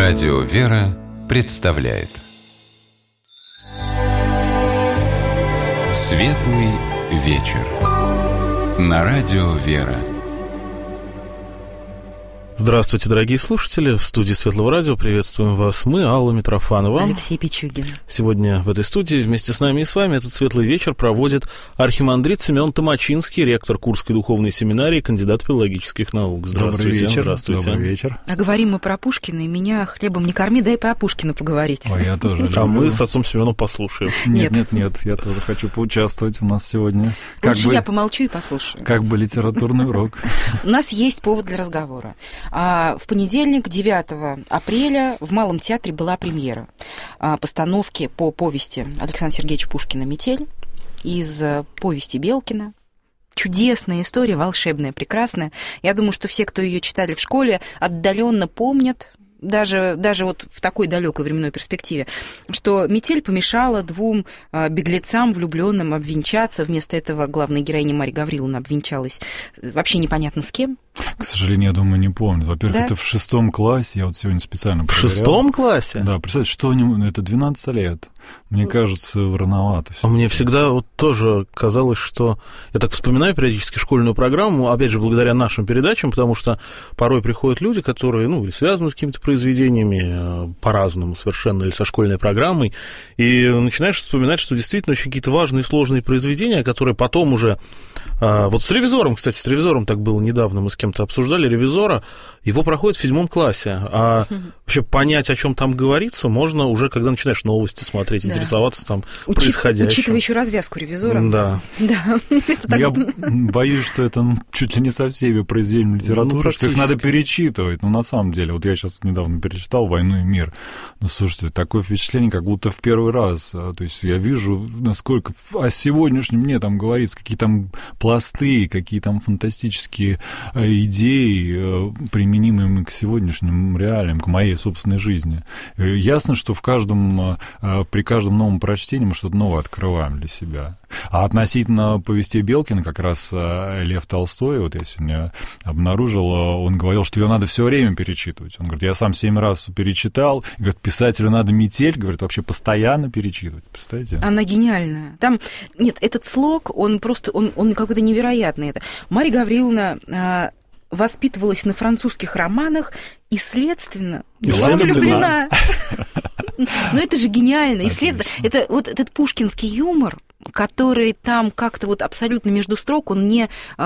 Радио «Вера» представляет Светлый вечер на Радио «Вера». Здравствуйте, дорогие слушатели. В студии Светлого радио приветствуем вас мы, Алла Митрофанова. Алексей Пичугин. Сегодня в этой студии вместе с нами и с вами этот светлый вечер проводит архимандрит Семен Томачинский, ректор Курской духовной семинарии, кандидат филологических наук. Здравствуйте. Добрый вечер. Здравствуйте. Добрый вечер. А говорим мы про Пушкина, и меня хлебом не корми, дай про Пушкина поговорить. Ой, я тоже люблю. А мы с отцом Семеном послушаем. Нет, я тоже хочу поучаствовать у нас сегодня. Лучше я помолчу и послушаю. Как бы литературный урок. У нас есть повод для разговора. В понедельник, 9 апреля, в Малом театре была премьера постановки по повести Александра Сергеевича Пушкина «Метель» из повести Белкина. Чудесная история, волшебная, прекрасная. Я думаю, что все, кто ее читали в школе, отдаленно помнят, даже вот в такой далекой временной перспективе, что метель помешала двум беглецам, влюбленным, обвенчаться. Вместо этого главная героиня Марья Гавриловна обвенчалась вообще непонятно с кем. К сожалению, я думаю, не помню. Во-первых, да? Это в 6 классе, я вот сегодня специально проверял. В 6 классе? Да, представьте, что это 12 лет. Мне кажется, рановато. А мне всегда вот тоже казалось, что... Я так вспоминаю периодически школьную программу, опять же, благодаря нашим передачам, потому что порой приходят люди, которые, или связаны с какими-то произведениями по-разному совершенно, или со школьной программой, и начинаешь вспоминать, что действительно очень какие-то важные, сложные произведения, которые потом уже... Вот с «Ревизором», кстати, с «Ревизором» так было недавно, мы с кем-то обсуждали «Ревизора», его проходит в 7 классе, а вообще понять, о чем там говорится, можно уже, когда начинаешь новости смотреть, интересоваться там происходящим. Учитывая еще развязку «Ревизора». Да. Я боюсь, что это чуть ли не со всеми произведениями литературы, что их надо перечитывать. На самом деле, вот я сейчас недавно перечитал «Войну и мир». Слушайте, такое впечатление, как будто в первый раз. То есть я вижу, насколько о сегодняшнем дне там говорится, какие там пласты, какие там фантастические идеи, применимые к сегодняшним реалиям, к моей собственной жизни. Ясно, что при каждом новом прочтении мы что-то новое открываем для себя. А относительно повестей Белкина, как раз Лев Толстой, вот я сегодня обнаружил, он говорил, что ее надо все время перечитывать. Он говорит, я сам 7 раз перечитал, и говорит, писателю надо «Метель», говорит, вообще постоянно перечитывать. Представляете? Она гениальная. Там, нет, этот слог, он какой-то невероятный. Это Марья Гавриловна воспитывалась на французских романах и, следственно, была влюблена. Но это же гениально. Это вот этот пушкинский юмор, который там как-то вот абсолютно между строк, он не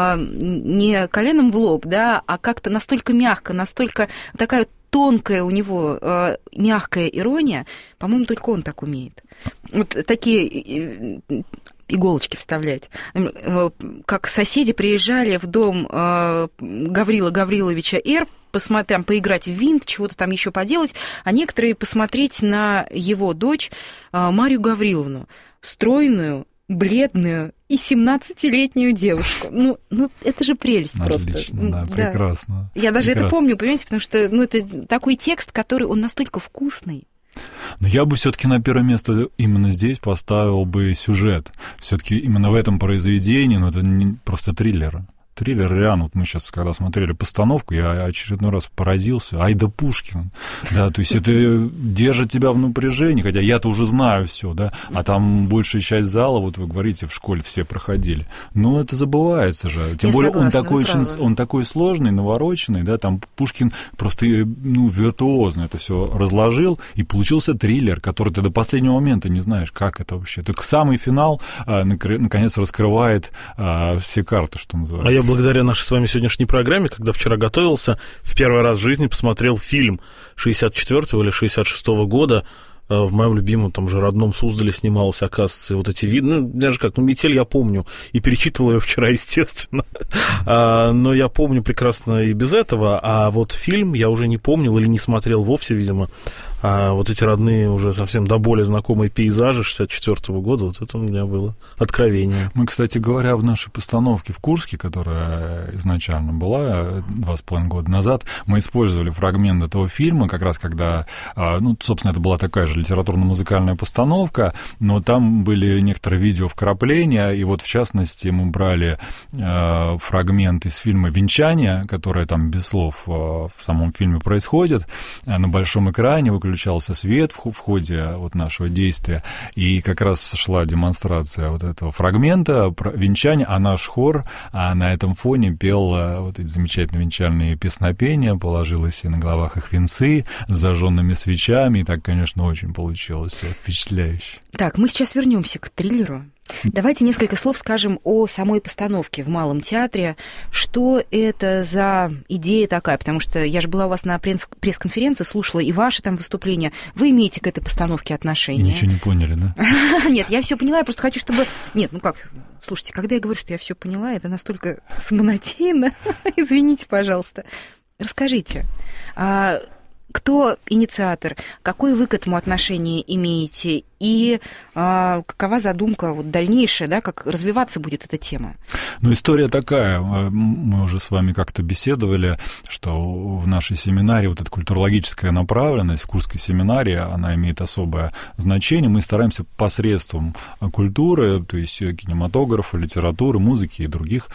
коленом в лоб, да, а как-то настолько мягко, настолько такая тонкая у него мягкая ирония, по-моему, только он так умеет. Вот такие иголочки вставлять. Как соседи приезжали в дом Гаврила Гавриловича Р., посмотреть, поиграть в винт, чего-то там еще поделать, а некоторые посмотреть на его дочь Марью Гавриловну, стройную, бледную и 17-летнюю девушку. Это же прелесть просто. Отлично, да, прекрасно. Я даже это помню, понимаете, потому что это такой текст, который, он настолько вкусный. Но я бы все-таки на первое место именно здесь поставил бы сюжет. Все-таки именно в этом произведении, это не просто триллер. Триллер, реально, вот мы сейчас, когда смотрели постановку, я очередной раз поразился. Ай да Пушкин. Да, то есть это держит тебя в напряжении, хотя я-то уже знаю все, да, а там большая часть зала, вот вы говорите, в школе все проходили. Но это забывается же. Тем более он такой сложный, навороченный, да, там Пушкин просто, виртуозно это все разложил, и получился триллер, который ты до последнего момента не знаешь, как это вообще. Только самый финал, наконец, раскрывает все карты, что называется. А я благодаря нашей с вами сегодняшней программе, когда вчера готовился, в первый раз в жизни посмотрел фильм 64-го или 66-го года. В моем любимом, там же, родном Суздале снимался, оказывается, вот эти виды. Даже как, «Метель» я помню, и перечитывал ее вчера, естественно. Но я помню прекрасно и без этого. А вот фильм я уже не помнил или не смотрел вовсе, видимо. А вот эти родные, уже совсем до боли знакомые пейзажи 1964 года, вот это у меня было откровение. Мы, кстати говоря, в нашей постановке в Курске, которая изначально была 2,5 года назад, мы использовали фрагмент этого фильма, как раз когда, ну, собственно, это была такая же литературно-музыкальная постановка, но там были некоторые видеовкрапления, и вот, в частности, мы брали фрагмент из фильма «Венчание», которое там без слов в самом фильме происходит, на большом экране выключался свет в ходе вот нашего действия, и как раз шла демонстрация вот этого фрагмента про венчание, а наш хор на этом фоне пел вот эти замечательные венчальные песнопения, положилось и на головах их венцы с зажженными свечами, и так, конечно, очень получилось впечатляюще. Так, мы сейчас вернемся к триллеру. Давайте несколько слов скажем о самой постановке в Малом театре. Что это за идея такая? Потому что я же была у вас на пресс-конференции, слушала и ваши там выступления. Вы имеете к этой постановке отношение? И ничего не поняли, да? Нет, я все поняла, я просто хочу, чтобы... Нет, ну как... Слушайте, когда я говорю, что я все поняла, это настолько самонадеянно. Извините, пожалуйста. Расскажите, кто инициатор, какое вы к этому отношение имеете, и какова задумка вот, дальнейшая, да, как развиваться будет эта тема? Ну, история такая, мы уже с вами как-то беседовали, что в нашей семинарии вот эта культурологическая направленность, в Курской семинарии, она имеет особое значение. Мы стараемся посредством культуры, то есть кинематографа, литературы, музыки и других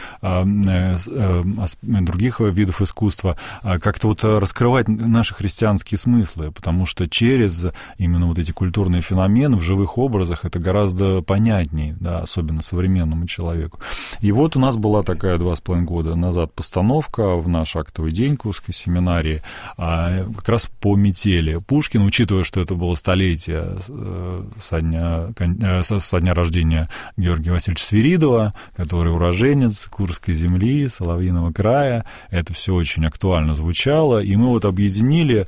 видов искусства, как-то вот раскрывать наши христианские смыслы, потому что через именно вот эти культурные феномены в живых образах это гораздо понятнее, да, особенно современному человеку. И вот у нас была такая 2,5 года назад постановка в наш актовый день Курской семинарии как раз по метели Пушкина, учитывая, что это было столетие со дня рождения Георгия Васильевича Свиридова, который уроженец Курской земли, Соловьиного края. Это все очень актуально звучало, и мы вот объединили,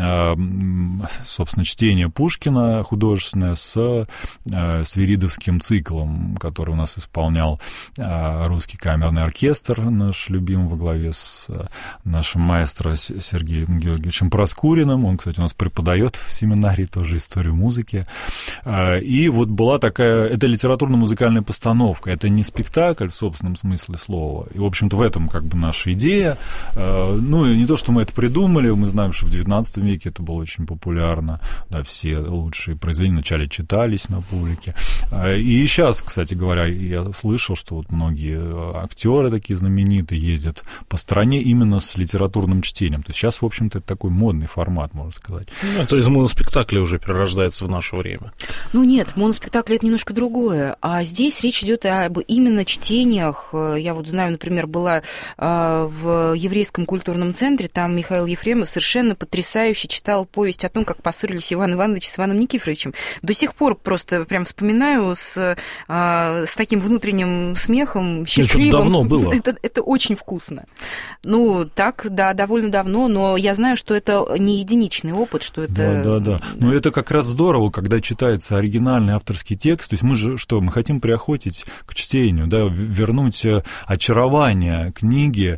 собственно, чтение Пушкина художественное с свиридовским циклом, который у нас исполнял русский камерный оркестр, наш любимый, во главе с нашим маэстро Сергеем Георгиевичем Проскуриным. Он, кстати, у нас преподает в семинарии тоже историю музыки. И вот была такая, это литературно-музыкальная постановка, это не спектакль в собственном смысле слова. И, в общем-то, в этом как бы наша идея. Ну, и не то, что мы это придумали, мы знаем, что в XIX веке это было очень популярно, да, все лучшие произведения вначале читались на публике. И сейчас, кстати говоря, я слышал, что вот многие актеры такие знаменитые ездят по стране именно с литературным чтением. То есть сейчас, в общем-то, это такой модный формат, можно сказать. Ну, то есть моноспектакли уже перерождается в наше время. Ну нет, моноспектакли — это немножко другое. А здесь речь идет об именно чтениях. Я вот знаю, например, была в Еврейском культурном центре, там Михаил Ефремов совершенно потрясающе читал повесть о том, как поссорились Иван Иванович с Иваном Никифоровичем. До сих пор просто прям вспоминаю с таким внутренним смехом, счастливым. Это давно было. Это очень вкусно. Ну, так, да, довольно давно, но я знаю, что это не единичный опыт, что это... Да. Но это как раз здорово, когда читается оригинальный авторский текст. То есть мы же что? Мы хотим приохотить к чтению, да, вернуть очарование книги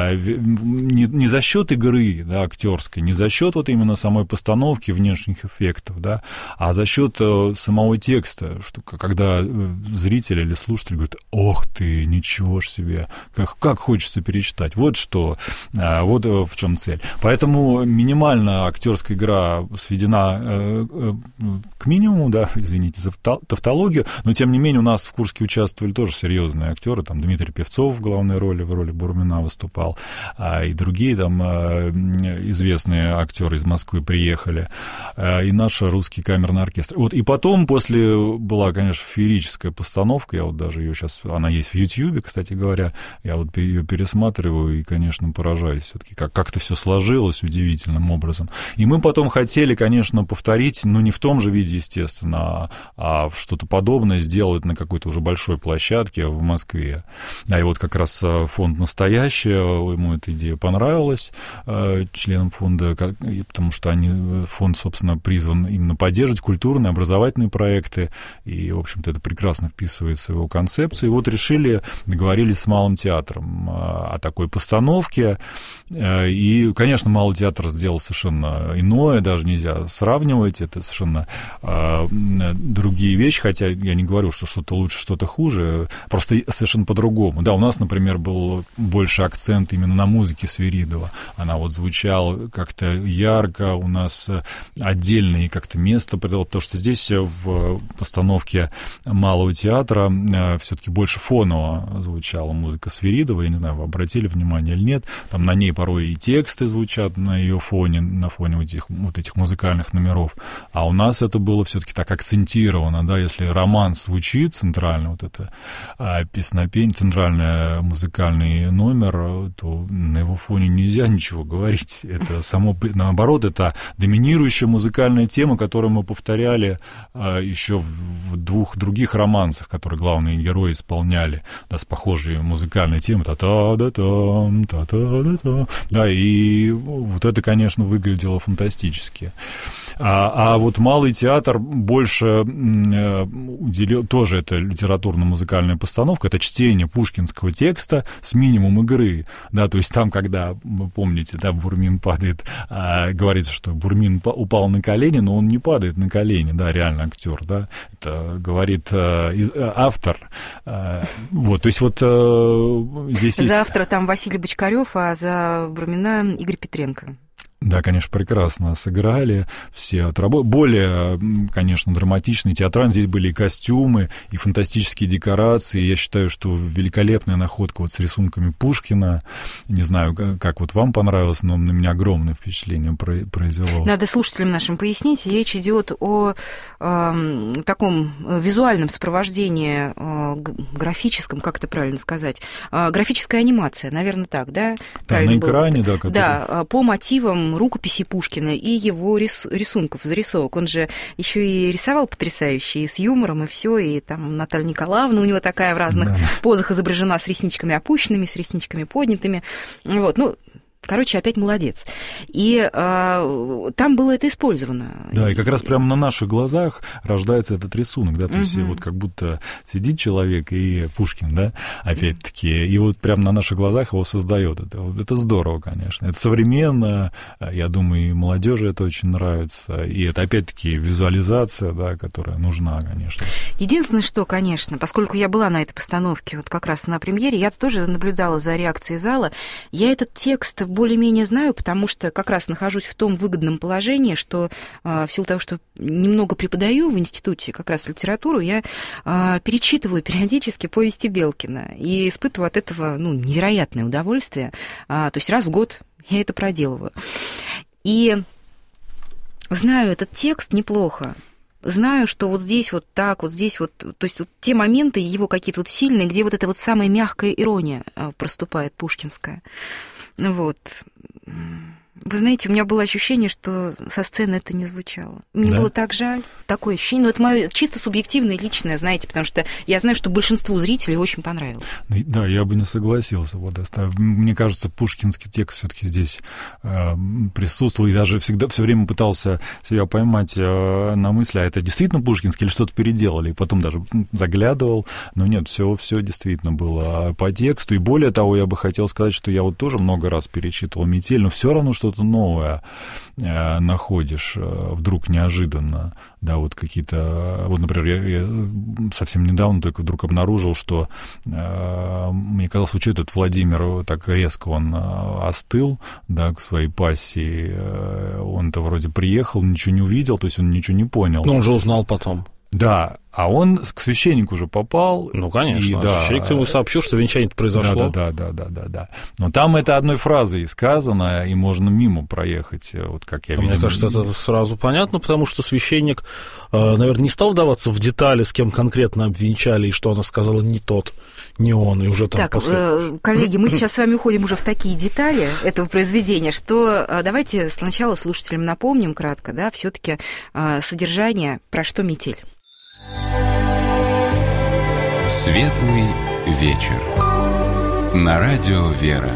не за счет игры, да, актерской, не за счет вот именно самой постановки, внешних эффектов, да, а за счет самого текста, что когда зритель или слушатель говорит: ох ты, ничего ж себе, как хочется перечитать. Вот что, вот в чем цель. Поэтому минимально актерская игра сведена к минимуму, да, извините за тавтологию, но тем не менее у нас в Курске участвовали тоже серьезные актеры, там Дмитрий Певцов в главной роли, в роли Бурмина выступал, и другие там известные актеры из Москвы приехали, и наш русский камерный оркестр. Вот, и потом, после была, конечно, феерическая постановка, я вот даже ее сейчас, она есть в Ютьюбе, кстати говоря, я вот ее пересматриваю и, конечно, поражаюсь все-таки, как это все сложилось удивительным образом. И мы потом хотели, конечно, повторить, но не в том же виде, естественно, а что-то подобное сделать на какой-то уже большой площадке в Москве. Да, и вот как раз фонд «Настоящее», ему эта идея понравилась, членам фонда, потому что фонд, собственно, призван именно поддерживать культурные, образовательные проекты, и, в общем-то, это прекрасно вписывается в его концепцию. И вот решили, договорились с Малым театром о такой постановке, И, конечно, Малый театр сделал совершенно иное, даже нельзя сравнивать, это совершенно другие вещи, хотя я не говорю, что что-то лучше, что-то хуже, просто совершенно по-другому. Да, у нас, например, был больше акцент именно на музыке Свиридова. Она вот звучала как-то ярко, у нас отдельное как-то место, потому что здесь в постановке Малого театра все-таки больше фоново звучала музыка Свиридова. Я не знаю, вы обратили внимание или нет. Там на ней порой и тексты звучат на ее фоне, на фоне вот этих музыкальных номеров. А у нас это было все-таки так акцентировано, да, если романс звучит центрально, вот это песнопение, центральный музыкальный номер, то на его фоне нельзя ничего говорить. Это само, наоборот, это доминирующая музыкальная тема, которую мы повторяли еще в двух других романсах, которые главные герои исполняли, да, с похожей музыкальной темой. Та-та-да-там, та-та-да-та. Да, и вот это, конечно, выглядело фантастически. А вот Малый театр больше уделил, тоже это литературно-музыкальная постановка, это чтение пушкинского текста с минимум игры, да, то есть там, когда, вы помните, да, Бурмин падает, говорится, что Бурмин упал на колени, но он не падает на колени, да, реально актер, да, это говорит автор, вот, то есть вот здесь есть... За автора там Василий Бочкарёв, а за Бурмина Игорь Петренко. Да, конечно, прекрасно сыграли, все отработали. Более, конечно, драматичный, театральный. Здесь были и костюмы, и фантастические декорации. Я считаю, что великолепная находка вот с рисунками Пушкина. Не знаю, как вот вам понравилось, но на меня огромное впечатление произвело. Надо слушателям нашим пояснить. Речь идет о таком визуальном сопровождении, графическом, как это правильно сказать, графическая анимация, наверное, так, да? Да, на экране, да. Который... Да, по мотивам рукописи Пушкина и его рисунков, зарисовок. Он же еще и рисовал потрясающе, и с юмором, и все, и там Наталья Николаевна у него такая в разных позах изображена, с ресничками опущенными, с ресничками поднятыми. Вот, ну, короче, опять молодец. И там было это использовано. Да, и как раз прямо на наших глазах рождается этот рисунок, да, то есть вот как будто сидит человек и Пушкин, да, опять-таки, и вот прямо на наших глазах его создает. Это здорово, конечно. Это современно, я думаю, и молодежи это очень нравится, и это, опять-таки, визуализация, да, которая нужна, конечно. Единственное, что, конечно, поскольку я была на этой постановке, вот как раз на премьере, я тоже наблюдала за реакцией зала, я этот текст более-менее знаю, потому что как раз нахожусь в том выгодном положении, что в силу того, что немного преподаю в институте как раз литературу, я перечитываю периодически повести Белкина и испытываю от этого, ну, невероятное удовольствие. То есть раз в год я это проделываю. И знаю этот текст неплохо. Знаю, что вот здесь вот так, вот здесь вот, то есть вот те моменты его какие-то вот сильные, где вот эта вот самая мягкая ирония проступает, пушкинская. Вот. Вы знаете, у меня было ощущение, что со сцены это не звучало. Мне было так жаль, такое ощущение. Но это мое чисто субъективное, личное, знаете, потому что я знаю, что большинству зрителей очень понравилось. Да, я бы не согласился. Вот, мне кажется, пушкинский текст все-таки здесь присутствовал, и даже всегда все время пытался себя поймать на мысли, а это действительно пушкинский или что-то переделали, и потом даже заглядывал. Но нет, все действительно было по тексту. И более того, я бы хотел сказать, что я вот тоже много раз перечитывал «Метель», но все равно что-то новое находишь вдруг неожиданно, да, вот какие-то, вот, например, я совсем недавно только вдруг обнаружил, что мне казалось, что этот Владимир так резко он остыл, да, к своей пассии, он-то вроде приехал, ничего не увидел, то есть он ничего не понял. Но он же узнал потом. Да, а он к священнику уже попал. Ну, конечно, и, да, священник ему сообщил, что венчание-то произошло. Да. Но там это одной фразой сказано, и можно мимо проехать, вот как я видел. Мне кажется, это сразу понятно, потому что священник, наверное, не стал вдаваться в детали, с кем конкретно обвенчали, и что она сказала не тот, не он, и уже там... Так, коллеги, мы сейчас с вами уходим уже в такие детали этого произведения, что давайте сначала слушателям напомним кратко, да, все-таки содержание, про что «Метель». Светлый вечер. На радио «Вера».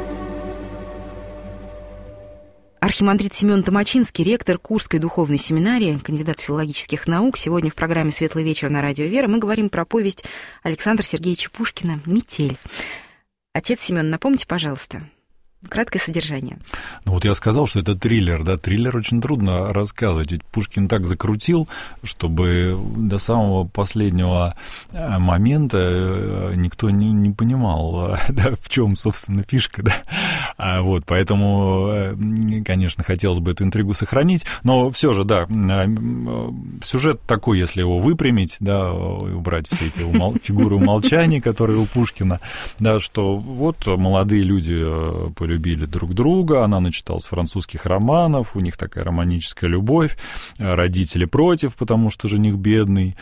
Архимандрит Семен Томачинский, ректор Курской духовной семинарии, кандидат филологических наук. Сегодня в программе «Светлый вечер» на радио «Вера» мы говорим про повесть Александра Сергеевича Пушкина «Метель». Отец Семен, напомните, пожалуйста. Краткое содержание. Ну вот я сказал, что это триллер, да, триллер очень трудно рассказывать, ведь Пушкин так закрутил, чтобы до самого последнего момента никто не понимал, да, в чем, собственно, фишка, да, вот, поэтому, конечно, хотелось бы эту интригу сохранить, но все же, да, сюжет такой, если его выпрямить, да, убрать все эти фигуры умолчаний, которые у Пушкина, да, что вот молодые люди полюбили друг друга, она начиталась французских романов, у них такая романическая любовь, родители против, потому что жених бедный,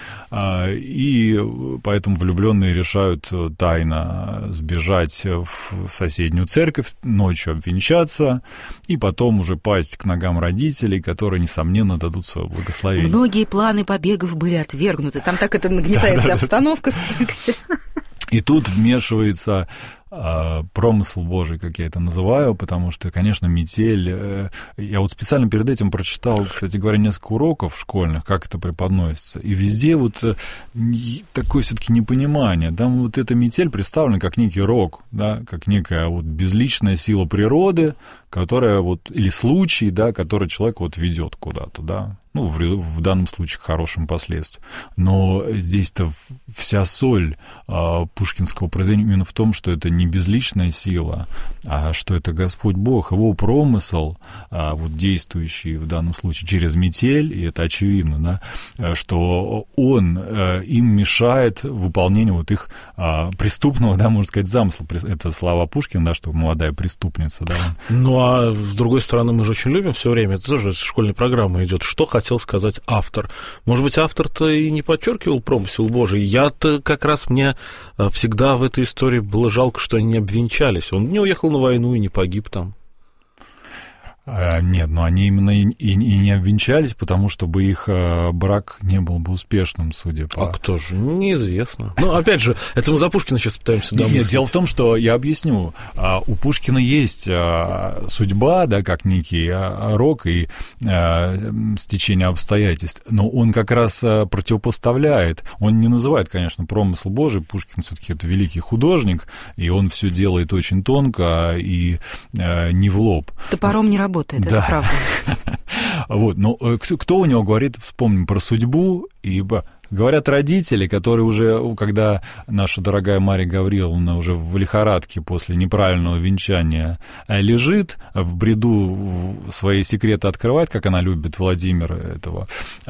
и поэтому влюбленные решают тайно сбежать в соседнюю церковь, ночью обвенчаться, и потом уже пасть к ногам родителей, которые, несомненно, дадут свое благословение. Многие планы побегов были отвергнуты, там так это нагнетается обстановка в тексте. И тут вмешивается промысл Божий, как я это называю, потому что, конечно, метель... Я вот специально перед этим прочитал, кстати говоря, несколько уроков школьных, как это преподносится, и везде вот такое все-таки непонимание. Там вот эта метель представлена как некий рок, да, как некая вот безличная сила природы, которая вот... Или случай, да, который человек вот ведет куда-то, да. Ну, в данном случае к хорошим последствиям. Но здесь-то вся соль пушкинского произведения именно в том, что это не безличная сила, а что это Господь Бог, его промысел, вот действующий в данном случае через метель, и это очевидно, да, что он им мешает выполнению вот их преступного, да, можно сказать, замысла. Это слова Пушкина, да, что молодая преступница, да. Ну, а с другой стороны, мы же очень любим все время, это тоже из школьной программы идет, что хотел сказать автор. Может быть, автор-то и не подчеркивал промысел Божий. Я-то как раз, мне всегда в этой истории было жалко, что они не обвенчались. Он не уехал на войну и не погиб там. Нет, но они именно и не обвенчались, потому что бы их брак не был бы успешным, судя по... А кто же? Неизвестно. Ну, опять же, это мы за Пушкина сейчас пытаемся домыслить. Нет, дело в том, что, я объясню, у Пушкина есть судьба, да, как некий рок и стечение обстоятельств, но он как раз противопоставляет, он не называет, конечно, промысл Божий, Пушкин все-таки это великий художник, и он все делает очень тонко и не в лоб. Топором не работает, да. Это правда. Вот, но кто у него говорит, вспомним про судьбу, ибо говорят родители, которые уже, когда наша дорогая Марья Гавриловна уже в лихорадке после неправильного венчания лежит, в бреду свои секреты открывает, как она любит Владимира, этого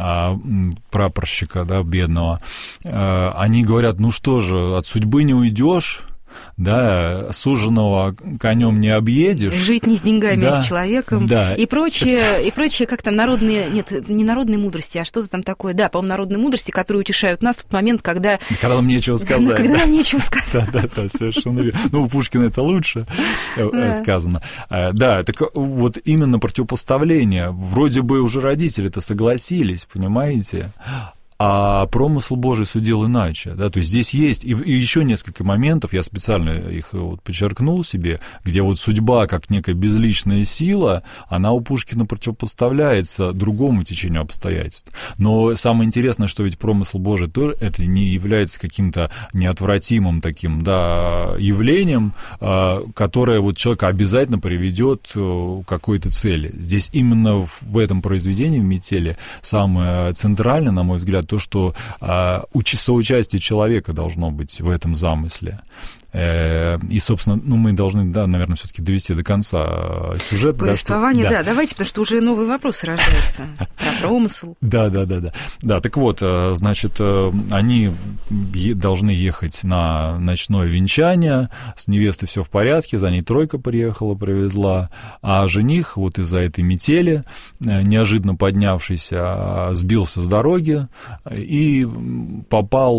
прапорщика, да, бедного, они говорят, ну что же, от судьбы не уйдешь, да, суженого конем не объедешь. Жить не с деньгами, да, а с человеком. Да. И прочее как-то народные... Нет, не народные мудрости, а что-то там такое. Да, по-моему, народные мудрости, которые утешают нас в тот момент, когда... Когда нам нечего сказать. Когда нам нечего сказать. Да, совершенно верно. Ну, у Пушкина это лучше сказано. Да, так вот именно противопоставление. Вроде бы уже родители-то согласились, понимаете? А промысл Божий судил иначе, да, то есть здесь есть и еще несколько моментов, я специально их вот подчеркнул себе, где вот судьба, как некая безличная сила, она у Пушкина противопоставляется другому течению обстоятельств. Но самое интересное, что ведь промысл Божий тоже это не является каким-то неотвратимым таким, да, явлением, которое вот человека обязательно приведет к какой-то цели. Здесь именно в этом произведении, в «Метели», самое центральное, на мой взгляд, то, что соучастие человека должно быть в этом замысле. И, собственно, ну, мы должны, да, наверное, все-таки довести до конца сюжет. Повествование, да, давайте, потому что уже новые вопросы рождаются про промысл. Да, так вот, значит, они должны ехать на ночное венчание, с невестой все в порядке, за ней тройка приехала, привезла, а жених вот из-за этой метели, неожиданно поднявшийся, сбился с дороги и попал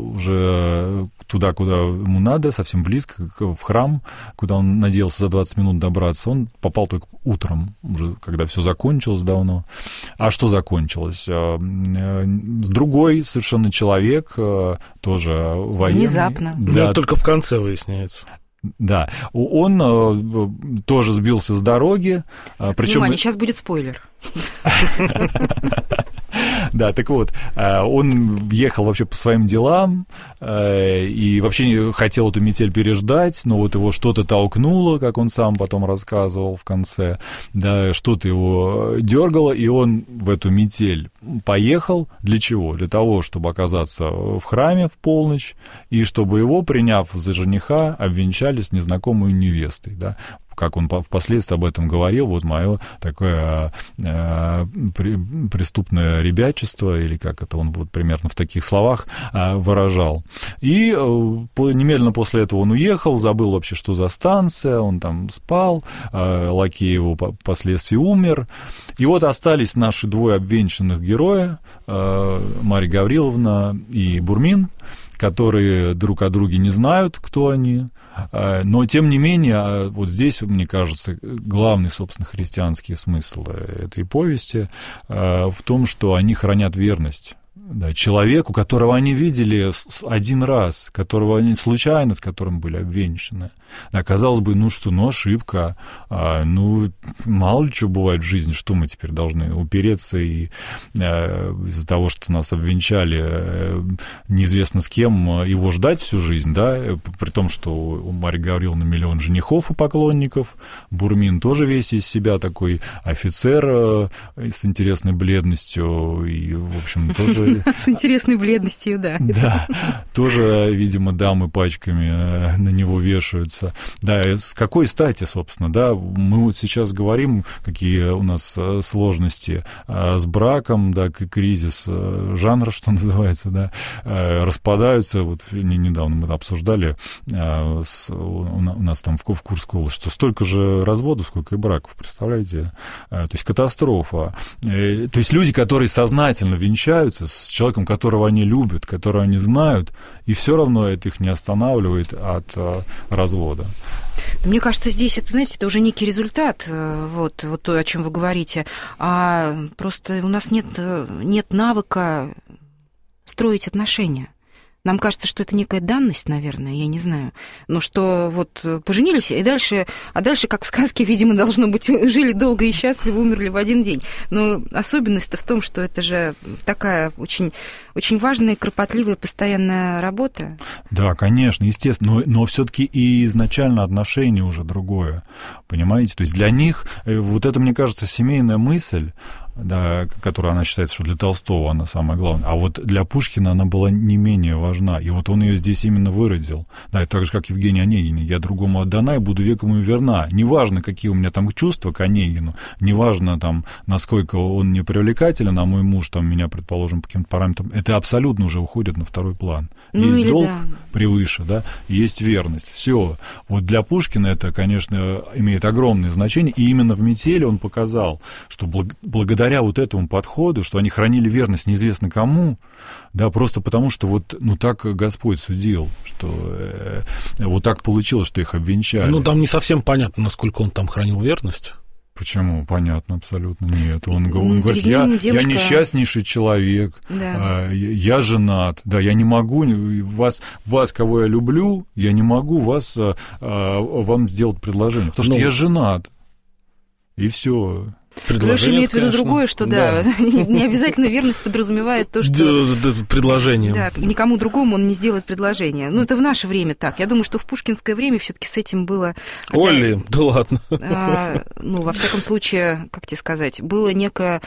уже туда, куда ему надо, совсем близко, в храм, куда он надеялся за 20 минут добраться. Он попал только утром, уже когда все закончилось давно. А что закончилось? Другой совершенно человек, тоже военный. Внезапно. Да. Ну, только в конце выясняется. Да, он тоже сбился с дороги. Причем... Внимание, сейчас будет спойлер. Да, так вот, он ехал вообще по своим делам и вообще хотел эту метель переждать, но вот его что-то толкнуло, как он сам потом рассказывал в конце, да, что-то его дергало, и он в эту метель поехал. Для чего? Для того, чтобы оказаться в храме в полночь, и чтобы его, приняв за жениха, обвенчали с незнакомой невестой, да. Как он впоследствии об этом говорил, вот мое такое преступное ребячество, или как это он вот примерно в таких словах выражал. И немедленно после этого он уехал, забыл вообще, что за станция, он там спал, лакей его впоследствии умер. И вот остались наши двое обвенчанных героя, Марья Гавриловна и Бурмин, которые друг о друге не знают, кто они, но, тем не менее, вот здесь, мне кажется, главный, собственно, христианский смысл этой повести в том, что они хранят верность. Да, человеку, которого они видели один раз, которого они случайно, с которым были обвенчаны. Да, казалось бы, ошибка, мало ли что бывает в жизни, что мы теперь должны упереться и из-за того, что нас обвенчали неизвестно с кем, его ждать всю жизнь, да, при том, что у Марьи Гавриловны миллион женихов и поклонников, Бурмин тоже весь из себя такой офицер с интересной бледностью и, в общем, тоже... С интересной бледностью, да. Да, тоже, видимо, дамы пачками на него вешаются. Да, с какой стати, собственно, да, мы вот сейчас говорим, какие у нас сложности с браком, да, кризис жанра, что называется, да, распадаются. Вот недавно мы обсуждали у нас там в Курской области, что столько же разводов, сколько и браков, представляете? То есть катастрофа. То есть люди, которые сознательно венчаются с человеком, которого они любят, которого они знают, и все равно это их не останавливает от развода. Мне кажется, здесь, это, знаете, это уже некий результат, вот то, о чем вы говорите, а просто у нас нет навыка строить отношения. Нам кажется, что это некая данность, наверное, я не знаю. Но что вот поженились, и дальше, как в сказке, видимо, должно быть, жили долго и счастливо, умерли в один день. Но особенность-то в том, что это же такая очень, очень важная, кропотливая, постоянная работа. Да, конечно, естественно, но все-таки и изначально отношение уже другое, понимаете? То есть для них вот это, мне кажется, семейная мысль, да, которая, она считается, что для Толстого она самая главная, а вот для Пушкина она была не менее важна, и вот он ее здесь именно выразил, да, и так же, как Евгений Онегин, я другому отдана и буду веком ему верна, неважно, какие у меня там чувства к Онегину, неважно, там, насколько он не привлекателен, а мой муж, там, меня, предположим, по каким-то параметрам, это абсолютно уже уходит на второй план. Есть долг превыше, да, есть верность, все. Вот для Пушкина это, конечно, имеет огромное значение, и именно в «Метели» он показал, что благодаря вот этому подходу, что они хранили верность неизвестно кому, да, просто потому что вот, так Господь судил, что вот так получилось, что их обвенчали. Там не совсем понятно, насколько он там хранил верность. Почему? Понятно, абсолютно нет. Он говорит, я несчастнейший человек, да. Я женат, да, я не могу, вас, кого я люблю, я не могу вам сделать предложение, потому что я женат, и все. Леша имеет в виду другое, что да, не обязательно верность подразумевает то, что... Предложение. Да, никому другому он не сделает предложение. Это в наше время так. Я думаю, что в пушкинское время все-таки с этим было... Олли, да ладно. Во всяком случае, как тебе сказать, было некое...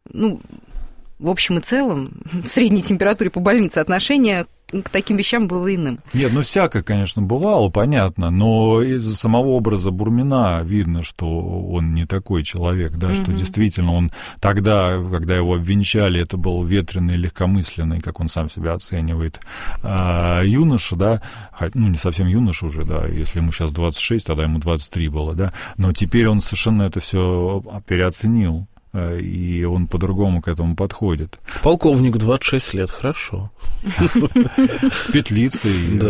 в общем и целом, в средней температуре по больнице отношение к таким вещам было иным. Нет, всякое, конечно, бывало, понятно, но из-за самого образа Бурмина видно, что он не такой человек, да, что действительно он тогда, когда его обвенчали, это был ветреный, легкомысленный, как он сам себя оценивает, юноша, да, не совсем юноша уже, да, если ему сейчас 26, тогда ему 23 было, да, но теперь он совершенно это все переоценил. И он по-другому к этому подходит. Полковник, 26 лет, хорошо. С петлицей,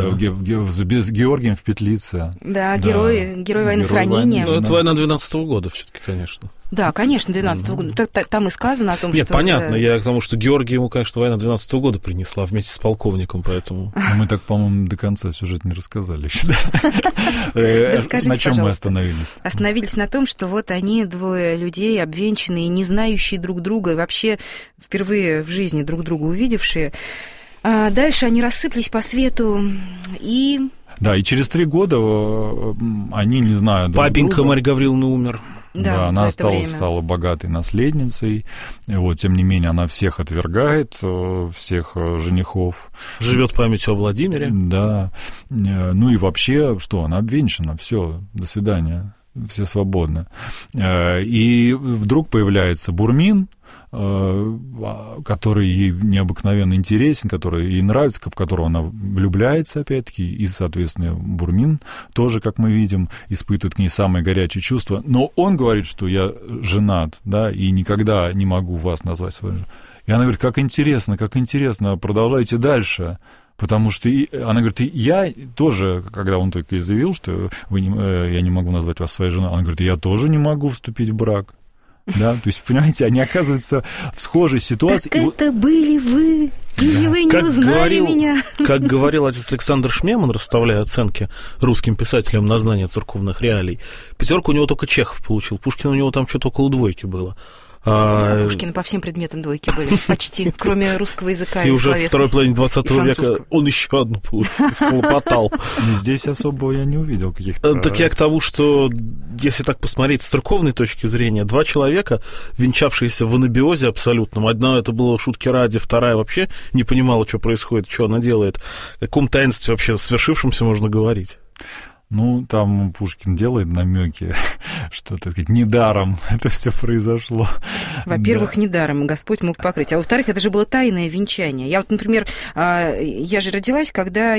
с Георгием в петлице. Да, герой войны с ранением. Это война 12-го года все-таки, конечно. Да, конечно, 12-го года. Там и сказано о том, Нет, что... понятно, я к тому, что Георгий ему, конечно, война 12-го года принесла вместе с полковником, поэтому... Но мы так, по-моему, до конца сюжет не рассказали еще. На чем мы остановились? Остановились на том, что вот они, двое людей, обвенчанные, не знающие друг друга, и вообще впервые в жизни друг друга увидевшие. А дальше они рассыпались по свету, и... Да, и через 3 года они, не знаю... Папенька Марьи Гавриловны умер. Да, она стала богатой наследницей. Вот, тем не менее, она всех отвергает, всех женихов. Живет памятью о Владимире. Да. Ну и вообще, что, она обвенчана. Все, до свидания. Все свободны. И вдруг появляется Бурмин, который ей необыкновенно интересен, который ей нравится, в которого она влюбляется, опять-таки, и, соответственно, Бурмин тоже, как мы видим, испытывает к ней самые горячие чувства. Но он говорит, что я женат, да, и никогда не могу вас назвать своей женой. И она говорит, как интересно, продолжайте дальше. Потому что она говорит, и я тоже, когда он только и заявил, что я не могу назвать вас своей женой, она говорит, я тоже не могу вступить в брак. Да, то есть, понимаете, они оказываются в схожей ситуации. Так это были вы, или вы не узнали меня. Как говорил отец Александр Шмеман, расставляя оценки русским писателям на знание церковных реалий, 5 у него только Чехов получил, Пушкин у него там что-то около 2 было. Пушкин по всем предметам 2 были, почти, кроме русского языка. И уже в второй половине 20 века он еще одну схлопотал. Здесь особо я не увидел каких-то... Так я к тому, что, если так посмотреть с церковной точки зрения, 2 человека, венчавшиеся в анабиозе абсолютном, одна это было шутки ради, вторая вообще не понимала, что происходит, что она делает. О каком таинстве вообще свершившемся можно говорить? Ну, там Пушкин делает намеки, что, так сказать, недаром это все произошло. Во-первых, недаром Господь мог покрыть. А во-вторых, это же было тайное венчание. Я вот, например, я же родилась, когда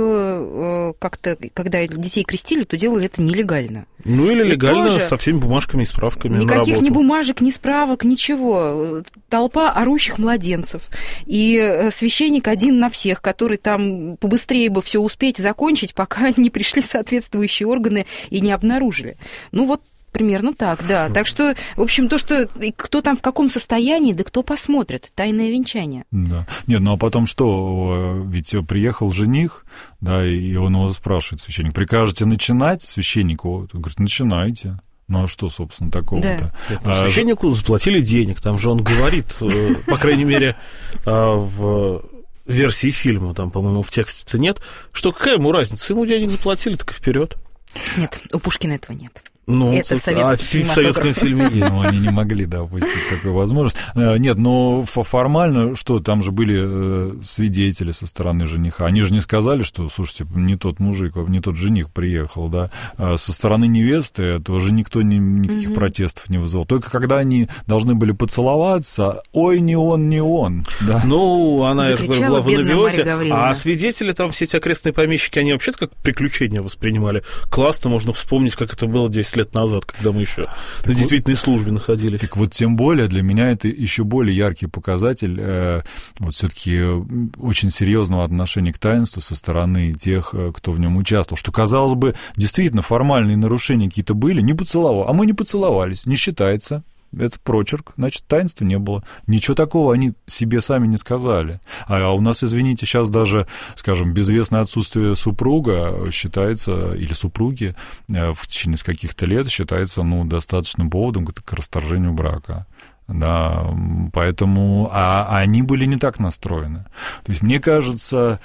еще как-то, когда детей крестили, то делали это нелегально. Ну, или легально, тоже со всеми бумажками и справками. Никаких ни бумажек, ни справок, ничего. Толпа орущих младенцев. И священник один на всех, который там побыстрее бы все успеть закончить, пока не пришли соответствующие органы и не обнаружили. Ну, вот примерно так, да. Так что, в общем, то, что кто там в каком состоянии, да кто посмотрит. Тайное венчание. Да. Нет, ну а потом что? Ведь приехал жених, да, и он его спрашивает, священник, прикажете начинать? Священнику, он говорит, начинайте. Ну а что, собственно, такого-то? Да. Священнику заплатили денег, там же он говорит, по крайней мере, в версии фильма, там, по-моему, в тексте-то нет, что какая ему разница, ему денег заплатили, так и вперед. Нет, у Пушкина этого нет. Ну, это в советском фильме есть. Но они не могли, да, упустить такую возможность. Нет, но формально, что, там же были свидетели со стороны жениха. Они же не сказали, что, слушайте, не тот мужик, не тот жених приехал, да. Со стороны невесты тоже никто никаких протестов не вызвал. Только когда они должны были поцеловаться, ой, не он, да. Ну, она, я же говорю, была в анабиозе, а свидетели там, все эти окрестные помещики, они вообще-то как приключение воспринимали. Классно, можно вспомнить, как это было 10 лет назад, когда мы еще на действительной службе находились. Так вот, тем более, для меня это еще более яркий показатель вот все-таки очень серьезного отношения к таинству со стороны тех, кто в нем участвовал. Что, казалось бы, действительно формальные нарушения какие-то были, не поцеловал, а мы не поцеловались, не считается. Это прочерк, значит, таинства не было. Ничего такого они себе сами не сказали. А у нас, извините, сейчас даже, скажем, безвестное отсутствие супруга считается, или супруги в течение каких-то лет считается, ну, достаточным поводом к расторжению брака. Да, поэтому они были не так настроены. То есть мне кажется,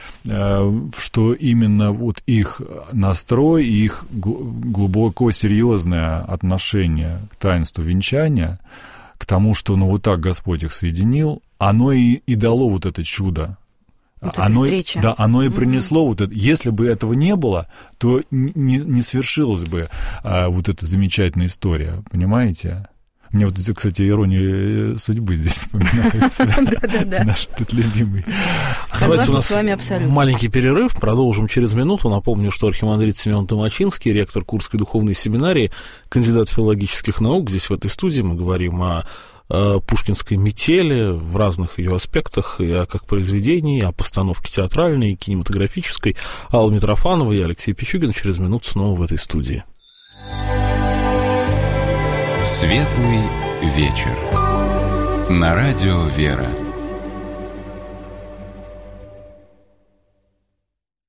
что именно вот их настрой, их глубоко серьезное отношение к таинству венчания, к тому, что ну вот так Господь их соединил, оно и дало вот это чудо. Вот оно и принесло вот это. Если бы этого не было, то не свершилась бы вот эта замечательная история, понимаете? Мне вот, кстати, ирония судьбы здесь вспоминается. Да. Наш тут любимый. Давайте у нас маленький перерыв, продолжим через минуту. Напомню, что архимандрит Симеон Томачинский, ректор Курской духовной семинарии, кандидат филологических наук. Здесь в этой студии мы говорим о пушкинской метели в разных ее аспектах, и о как произведении, о постановке театральной, кинематографической. Алла Митрофанова и Алексей Пичугин через минуту снова в этой студии. Светлый вечер. На радио «Вера».